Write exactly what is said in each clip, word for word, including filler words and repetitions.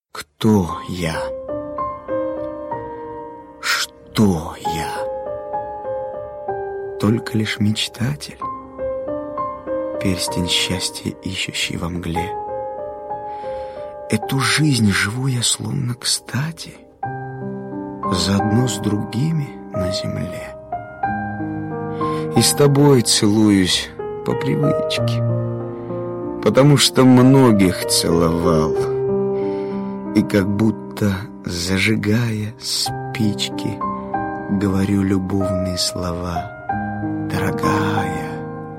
Кто я? Что я? Только лишь мечтатель, перстень счастья, ищущий во мгле. Эту жизнь живу я словно кстати, заодно с другими на земле. И с тобой целуюсь по привычке, потому что многих целовал. И как будто, зажигая спички, говорю любовные слова. Дорогая,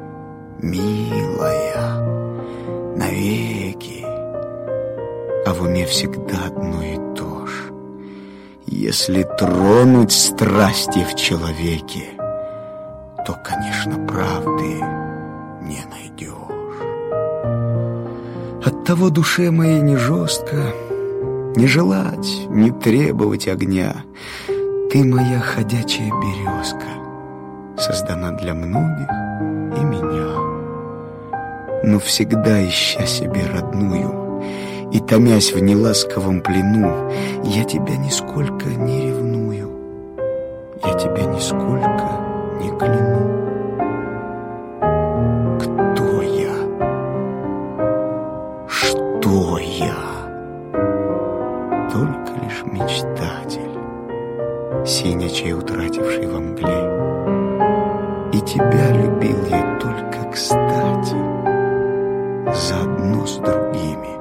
милая, навеки. А в уме всегда одно и то же. Если тронуть страсти в человеке, то, конечно, правды не найдешь. Оттого душе моей не жестко не желать, не требовать огня. Ты моя ходячая березка, создана для многих и меня. Но всегда ища себе родную и томясь в неласковом плену, я тебя нисколько не ревную, я тебя нисколько не кляну. Кто я? Что я? Только лишь мечтатель, синячей утративший во мгле. И тебя любил я только кстати, заодно с другими.